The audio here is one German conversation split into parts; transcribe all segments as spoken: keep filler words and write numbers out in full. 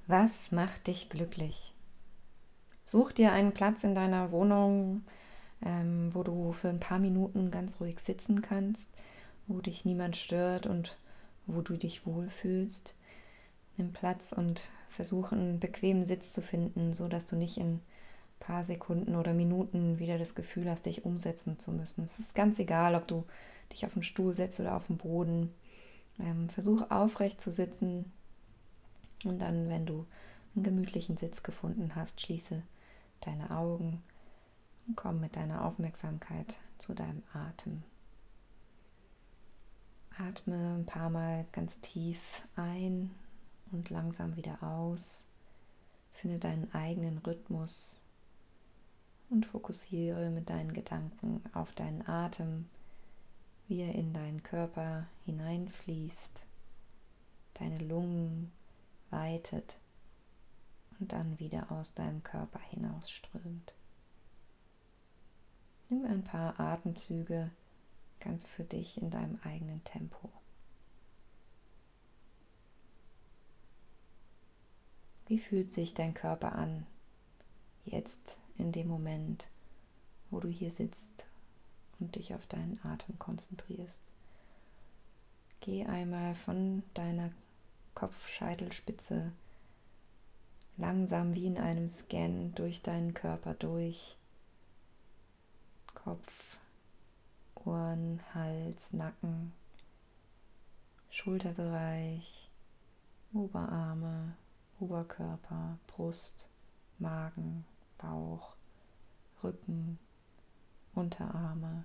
Was macht dich glücklich? Such dir einen Platz in deiner Wohnung, ähm, wo du für ein paar Minuten ganz ruhig sitzen kannst, wo dich niemand stört und wo du dich wohlfühlst. Nimm Platz und versuch einen bequemen Sitz zu finden, sodass du nicht in ein paar Sekunden oder Minuten wieder das Gefühl hast, dich umsetzen zu müssen. Es ist ganz egal, ob du dich auf den Stuhl setzt oder auf den Boden. Ähm, versuch aufrecht zu sitzen und dann, wenn du einen gemütlichen Sitz gefunden hast, schließe deine Augen und komm mit deiner Aufmerksamkeit zu deinem Atem. Atme ein paar Mal ganz tief ein und langsam wieder aus. Finde deinen eigenen Rhythmus und fokussiere mit deinen Gedanken auf deinen Atem, wie er in deinen Körper hineinfließt, deine Lungen weitet und dann wieder aus deinem Körper hinausströmt. Nimm ein paar Atemzüge ganz für dich in deinem eigenen Tempo. Wie fühlt sich dein Körper an, jetzt in dem Moment, wo du hier sitzt und dich auf deinen Atem konzentrierst? Geh einmal von deiner Kopfscheitelspitze langsam wie in einem Scan durch deinen Körper durch. Kopf, Ohren, Hals, Nacken, Schulterbereich, Oberarme, Oberkörper, Brust, Magen, Bauch, Rücken, Unterarme,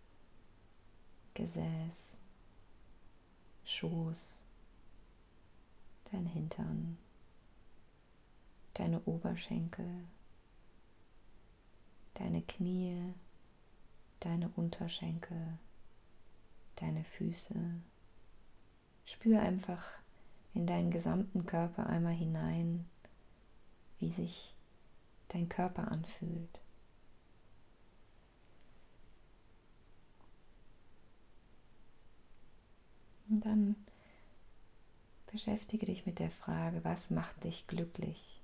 Gesäß, Schoß, dein Hintern, deine Oberschenkel, deine Knie, deine Unterschenkel, deine Füße. Spür einfach in deinen gesamten Körper einmal hinein, wie sich dein Körper anfühlt. Und dann beschäftige dich mit der Frage, was macht dich glücklich?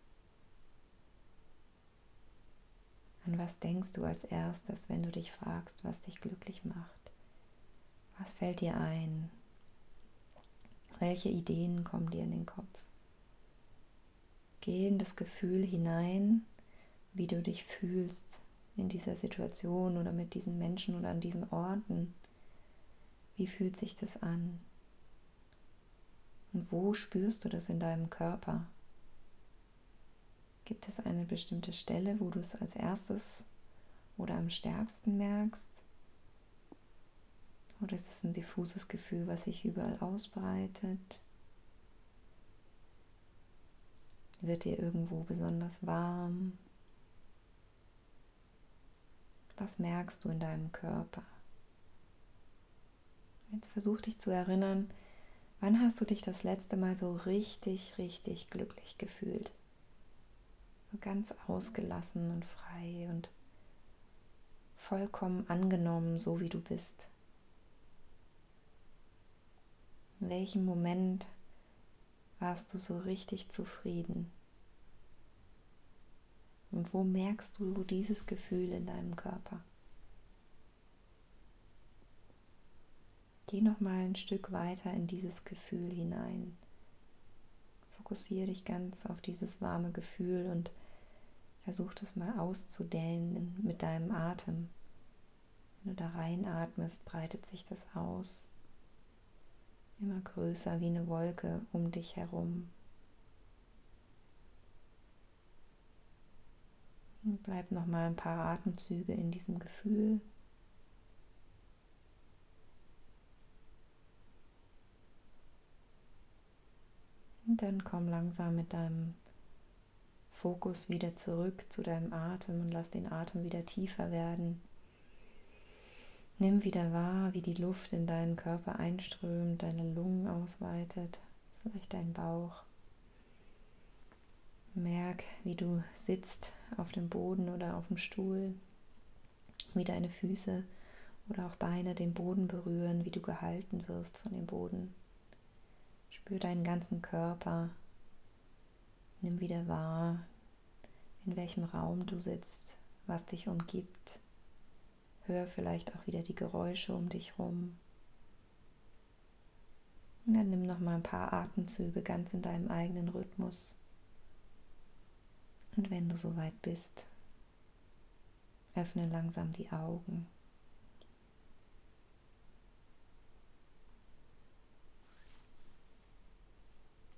An was denkst du als erstes, wenn du dich fragst, was dich glücklich macht? Was fällt dir ein? Welche Ideen kommen dir in den Kopf? Geh in das Gefühl hinein, wie du dich fühlst in dieser Situation oder mit diesen Menschen oder an diesen Orten. Wie fühlt sich das an? Und wo spürst du das in deinem Körper? Gibt es eine bestimmte Stelle, wo du es als erstes oder am stärksten merkst? Oder ist es ein diffuses Gefühl, was sich überall ausbreitet? Wird dir irgendwo besonders warm? Was merkst du in deinem Körper? Jetzt versuch dich zu erinnern, wann hast du dich das letzte Mal so richtig, richtig glücklich gefühlt? So ganz ausgelassen und frei und vollkommen angenommen, so wie du bist. In welchem Moment warst du so richtig zufrieden? Und wo merkst du dieses Gefühl in deinem Körper? Geh noch mal ein Stück weiter in dieses Gefühl hinein. Fokussiere dich ganz auf dieses warme Gefühl und versuch das mal auszudehnen mit deinem Atem. Wenn du da reinatmest, breitet sich das aus. Immer größer wie eine Wolke um dich herum. Und bleib noch mal ein paar Atemzüge in diesem Gefühl. Und dann komm langsam mit deinem Fokus wieder zurück zu deinem Atem und lass den Atem wieder tiefer werden. Nimm wieder wahr, wie die Luft in deinen Körper einströmt, deine Lungen ausweitet, vielleicht deinen Bauch. Merk, wie du sitzt auf dem Boden oder auf dem Stuhl, wie deine Füße oder auch Beine den Boden berühren, wie du gehalten wirst von dem Boden. Spür deinen ganzen Körper, Nimm wieder wahr, in welchem Raum du sitzt, was dich umgibt. Hör vielleicht auch wieder die Geräusche um dich rum. Und dann nimm noch mal ein paar Atemzüge ganz in deinem eigenen Rhythmus. Und wenn du soweit bist, öffne langsam die Augen.